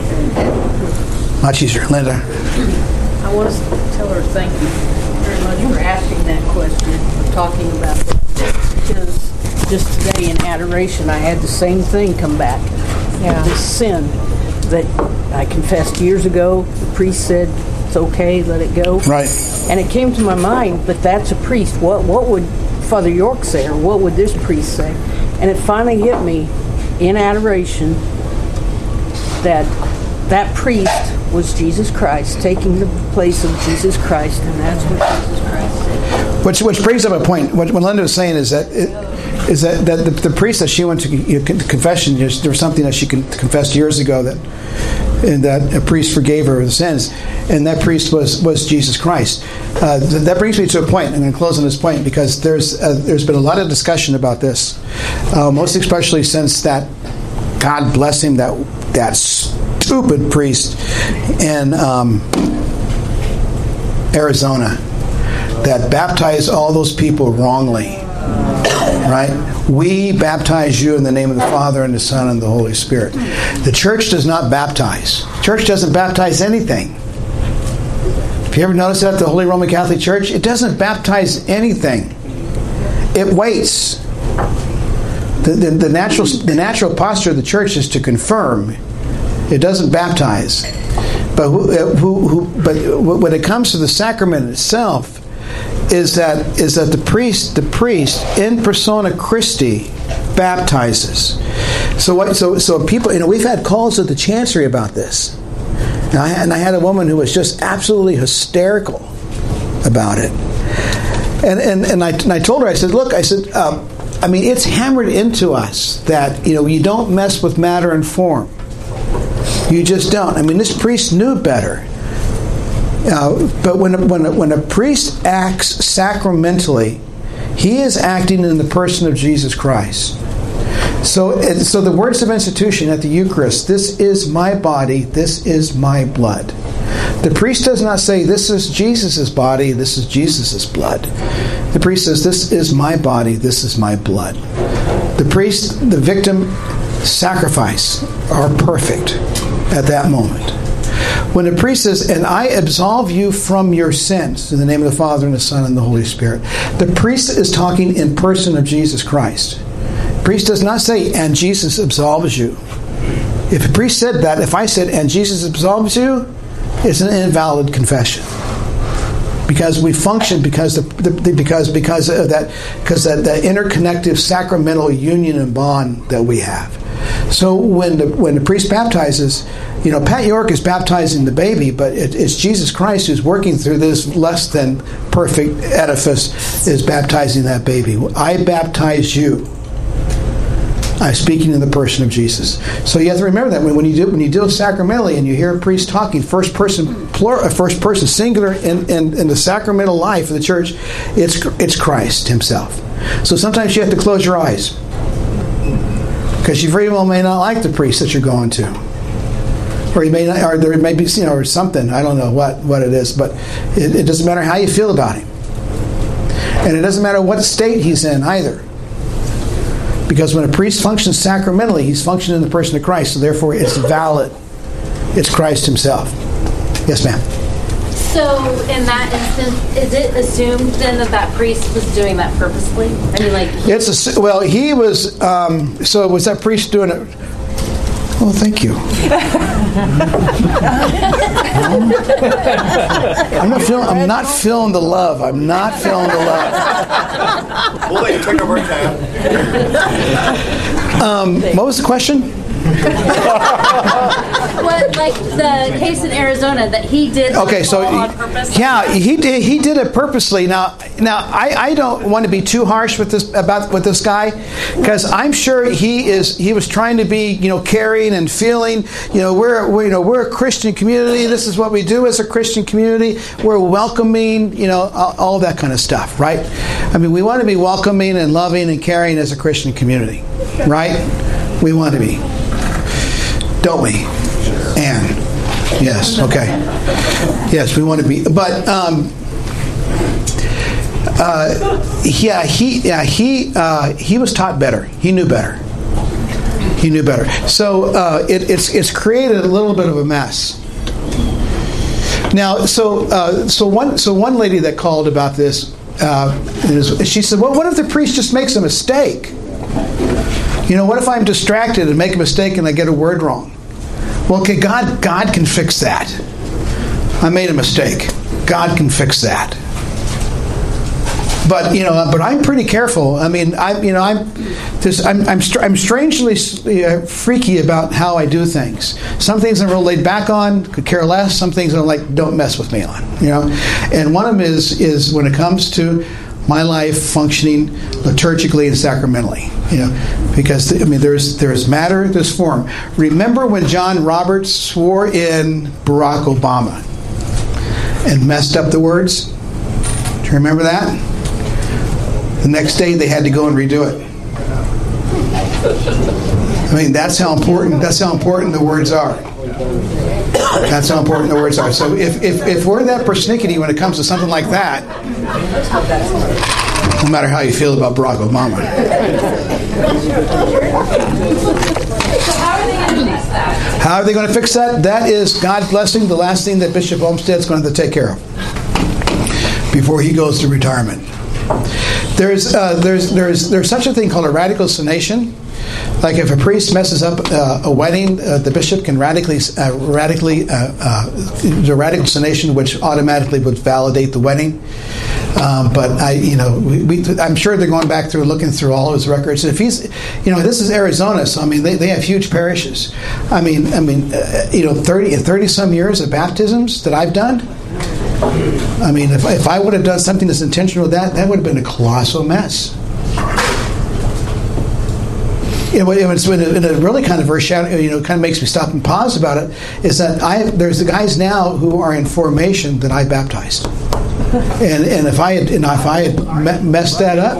Much easier. Linda? I want to tell her thank you very much for asking that question, for talking about that. Because just today in adoration, I had the same thing come back. Yeah. This sin that I confessed years ago, the priest said, it's okay, let it go. Right. And it came to my mind, but that's a priest. What, what would Father York say, or what would this priest say? And it finally hit me in adoration that that priest was Jesus Christ, taking the place of Jesus Christ, and that's what Jesus Christ said. Which, which brings up a point. What, what Linda was saying is that it, is that, that the, the priest that she went to you know, confession, there was something that she confessed years ago that and that a priest forgave her the sins, and that priest was, was Jesus Christ. Uh, th- that brings me to a point. I'm going to close on this point, because there's uh, there's been a lot of discussion about this, uh, most especially since that, God bless him, that that stupid priest in um, Arizona that baptized all those people wrongly. Right? We baptize you in the name of the Father and the Son and the Holy Spirit. The church does not baptize. The church doesn't baptize anything. Have you ever noticed that, the Holy Roman Catholic Church? It doesn't baptize anything. It waits. The, the, the natural the natural posture of the church is to confirm. It doesn't baptize. But who, who, who, but when it comes to the sacrament itself, is that is that the priest the priest in persona Christi baptizes. So what? So so people, you know, we've had calls at the chancery about this, and I, and I had a woman who was just absolutely hysterical about it, and and and I and I told her, I said, look, I said, um, I mean, it's hammered into us that you know you don't mess with matter and form. You just don't. I mean, this priest knew better. Uh, but when a, when a, when a priest acts sacramentally, he is acting in the person of Jesus Christ. So, it, so the words of institution at the Eucharist: "This is my body. This is my blood." The priest does not say, "This is Jesus' body. This is Jesus' blood." The priest says, "This is my body. This is my blood." The priest, the victim, sacrifice are perfect at that moment. When the priest says, "And I absolve you from your sins in the name of the Father and the Son and the Holy Spirit," the priest is talking in person of Jesus Christ. The priest does not say, "And Jesus absolves you." If a priest said that, if I said, "And Jesus absolves you," it's an invalid confession, because we function because the, the because because of that because that, that interconnective sacramental union and bond that we have. So when the when the priest baptizes, you know, Pat York is baptizing the baby, but it, it's Jesus Christ who's working through this less than perfect edifice, is baptizing that baby. I baptize you. I'm speaking in the person of Jesus. So you have to remember that when, when you do when you do it sacramentally and you hear a priest talking first person plural, first person singular in, in, in the sacramental life of the church, it's it's Christ Himself. So sometimes you have to close your eyes, because you very well may not like the priest that you're going to, or you may not, or there may be, you know, or something. I don't know what, what it is, but it, it doesn't matter how you feel about him. And it doesn't matter what state he's in either. Because when a priest functions sacramentally, he's functioning in the person of Christ, so therefore it's valid. It's Christ himself. Yes, ma'am. So, in that instance, is it assumed then that that priest was doing that purposely? I mean, like... It's a, well, he was, um, so was that priest doing it? Oh, thank you. I'm not feeling, I'm not feeling the love. I'm not feeling the love. We'll let you take over time. Um, what was the question? What, like the case in Arizona that he did Okay, so on purpose? yeah, he did. He did it purposely. Now, now I, I don't want to be too harsh with this about with this guy, because I'm sure he is. He was trying to be, you know, caring and feeling. You know, we're, we're you know we're a Christian community. This is what we do as a Christian community. We're welcoming. You know, all, all that kind of stuff, right? I mean, we want to be welcoming and loving and caring as a Christian community, right? We want to be, don't we? Anne. Yes, okay. Yes, we want to be. But, um, uh, yeah, he, yeah, he, uh, he was taught better. He knew better. He knew better. So uh, it, it's it's created a little bit of a mess. Now, so uh, so one so one lady that called about this, uh, is, she said, "Well, what if the priest just makes a mistake? You know, what if I'm distracted and make a mistake and I get a word wrong?" Well, okay, God, God can fix that. I made a mistake. God can fix that. But you know, but I'm pretty careful. I mean, I, you know, I'm, this, I'm, I'm, str- I'm strangely uh, freaky about how I do things. Some things I'm real laid back on, could care less. Some things I'm like, don't mess with me on. You know, and one of them is is when it comes to my life functioning liturgically and sacramentally, you know, because I mean, there's there's matter, there's form. Remember when John Roberts swore in Barack Obama and messed up the words? Do you remember that? The next day they had to go and redo it. I mean, that's how important that's how important the words are. That's how important the words are. So if, if, if we're that persnickety when it comes to something like that, no matter how you feel about Barack Obama. How are they going to fix that? How are they going to fix that? That is, God blessing, the last thing that Bishop Olmsted's going to have to take care of before he goes to retirement. There's uh, there's there's there's such a thing called a ratiocination. Like if a priest messes up uh, a wedding, uh, the bishop can radically, uh, radically, uh, uh, the ratiocination, which automatically would validate the wedding. Um, but I, you know, we, we, I'm sure they're going back through, looking through all his records. If he's, you know, this is Arizona, so I mean, they, they have huge parishes. I mean, I mean, uh, you know, thirty, thirty some years of baptisms that I've done. I mean, if, if I would have done something that's intentional with that, that would have been a colossal mess. You know, it's been a, in a really kind of very shadow, you know, kind of makes me stop and pause about it. Is that I there's the guys now who are in formation that I baptized, and and if I had and if I had me- messed that up,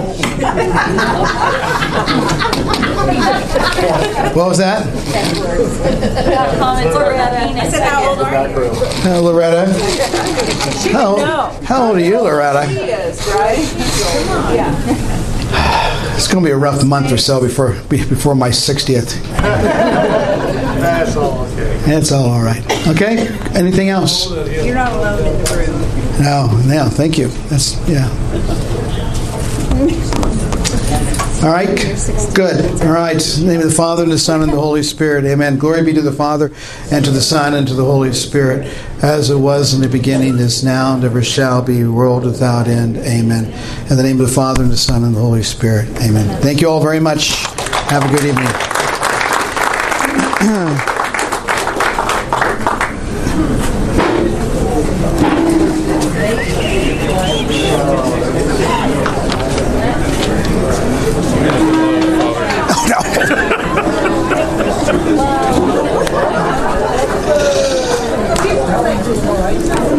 what was that? Comments about penis. How old are you? Uh, Loretta. How, how old are you, Loretta? He is, right? Yeah. It's going to be a rough month or so before before my sixtieth. That's all okay. It's all all right. Okay. Anything else? You're not alone in the room. No. Yeah. Thank you. That's yeah. All right. Good. All right. In the name of the Father, and the Son, and the Holy Spirit. Amen. Glory be to the Father, and to the Son, and to the Holy Spirit, as it was in the beginning, is now, and ever shall be, world without end. Amen. In the name of the Father, and the Son, and the Holy Spirit. Amen. Thank you all very much. Have a good evening. Oh, no.